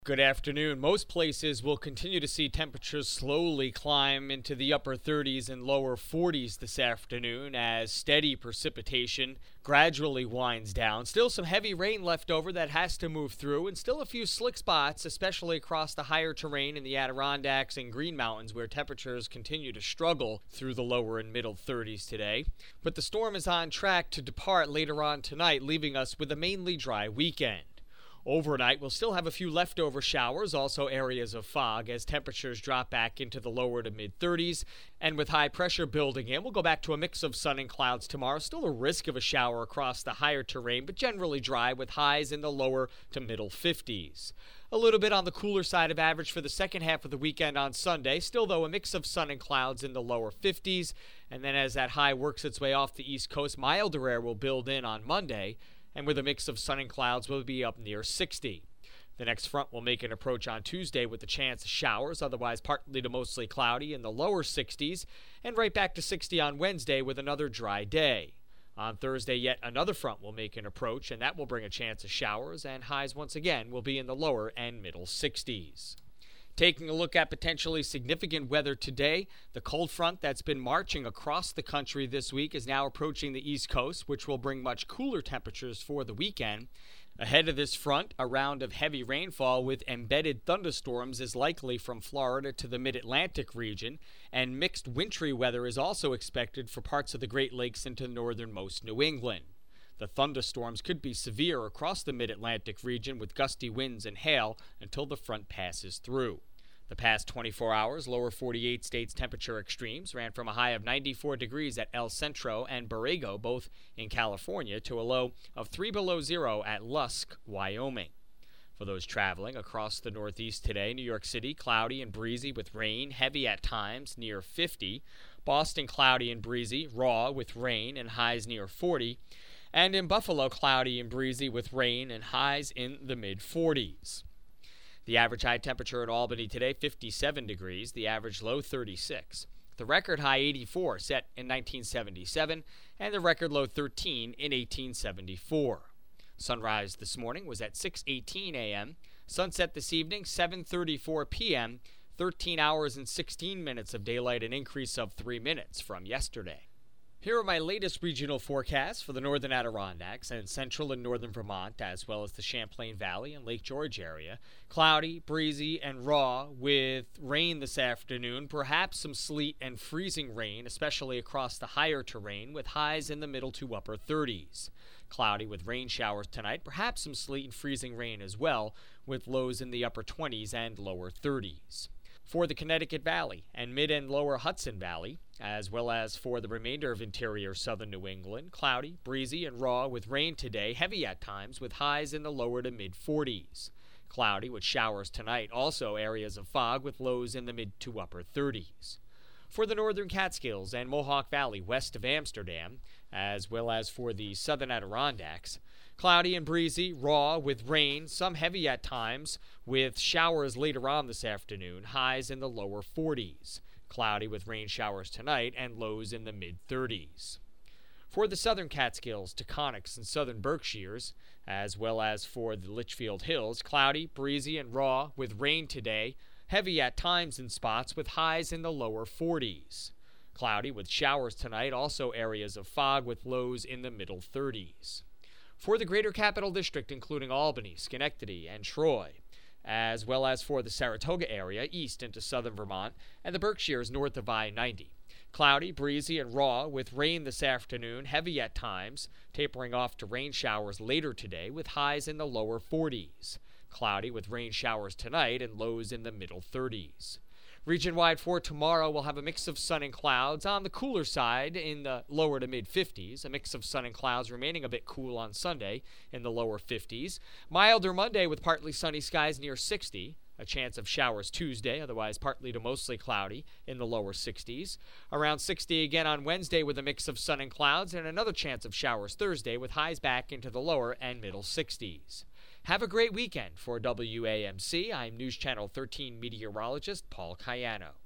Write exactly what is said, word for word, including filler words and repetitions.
Good afternoon. Most places will continue to see temperatures slowly climb into the upper thirties and lower forties this afternoon as steady precipitation gradually winds down. Still some heavy rain left over that has to move through, and still a few slick spots, especially across the higher terrain in the Adirondacks and Green Mountains, where temperatures continue to struggle through the lower and middle thirties today. But the storm is on track to depart later on tonight, leaving us with a mainly dry weekend. Overnight, we'll still have a few leftover showers, also areas of fog, as temperatures drop back into the lower to mid-thirties. And with high pressure building in, we'll go back to a mix of sun and clouds tomorrow. Still a risk of a shower across the higher terrain, but generally dry with highs in the lower to middle fifties. A little bit on the cooler side of average for the second half of the weekend on Sunday. Still, though, a mix of sun and clouds in the lower fifties. And then as that high works its way off the East Coast, milder air will build in on Monday, and with a mix of sun and clouds will be up near sixty. The next front will make an approach on Tuesday with a chance of showers, otherwise partly to mostly cloudy in the lower sixties, and right back to sixty on Wednesday with another dry day. On Thursday, yet another front will make an approach, and that will bring a chance of showers, and highs once again will be in the lower and middle sixties. Taking a look at potentially significant weather today, the cold front that's been marching across the country this week is now approaching the East Coast, which will bring much cooler temperatures for the weekend. Ahead of this front, a round of heavy rainfall with embedded thunderstorms is likely from Florida to the mid-Atlantic region, and mixed wintry weather is also expected for parts of the Great Lakes into northernmost New England. The thunderstorms could be severe across the mid-Atlantic region with gusty winds and hail until the front passes through. The past twenty-four hours, lower forty-eight states temperature extremes ran from a high of ninety-four degrees at El Centro and Borrego, both in California, to a low of three below zero at Lusk, Wyoming. For those traveling across the Northeast today, New York City, cloudy and breezy with rain, heavy at times, near fifty. Boston, cloudy and breezy, raw with rain and highs near forty. And in Buffalo, cloudy and breezy with rain and highs in the mid-forties. The average high temperature in Albany today, fifty-seven degrees. The average low, thirty-six. The record high, eighty-four, set in nineteen seventy-seven, and the record low, thirteen, in eighteen seventy-four. Sunrise this morning was at six eighteen a.m. Sunset this evening, seven thirty-four p.m., thirteen hours and sixteen minutes of daylight, an increase of three minutes from yesterday. Here are my latest regional forecasts for the northern Adirondacks and central and northern Vermont, as well as the Champlain Valley and Lake George area. Cloudy, breezy, and raw with rain this afternoon, perhaps some sleet and freezing rain, especially across the higher terrain, with highs in the middle to upper thirties. Cloudy with rain showers tonight, perhaps some sleet and freezing rain as well, with lows in the upper twenties and lower thirties. For the Connecticut Valley and mid and lower Hudson Valley, as well as for the remainder of interior southern New England, cloudy, breezy, and raw with rain today, heavy at times, with highs in the lower to mid-forties. Cloudy with showers tonight, also areas of fog with lows in the mid to upper thirties. For the northern Catskills and Mohawk Valley west of Amsterdam, as well as for the southern Adirondacks, cloudy and breezy, raw with rain, some heavy at times, with showers later on this afternoon, highs in the lower forties. Cloudy with rain showers tonight and lows in the mid-thirties. For the southern Catskills, Taconics, and southern Berkshires, as well as for the Litchfield Hills, cloudy, breezy, and raw with rain today, heavy at times in spots with highs in the lower forties. Cloudy with showers tonight, also areas of fog with lows in the middle thirties. For the Greater Capital District, including Albany, Schenectady, and Troy, as well as for the Saratoga area east into southern Vermont and the Berkshires north of I ninety. Cloudy, breezy, and raw with rain this afternoon, heavy at times, tapering off to rain showers later today with highs in the lower forties. Cloudy with rain showers tonight and lows in the middle thirties. Region-wide for tomorrow, we'll have a mix of sun and clouds. On the cooler side, in the lower to mid-fifties. A mix of sun and clouds remaining a bit cool on Sunday in the lower fifties. Milder Monday with partly sunny skies near sixty. A chance of showers Tuesday, otherwise partly to mostly cloudy in the lower sixties. Around sixty again on Wednesday with a mix of sun and clouds, and another chance of showers Thursday with highs back into the lower and middle sixties. Have a great weekend. For W A M C, I'm News Channel thirteen meteorologist Paul Cayano.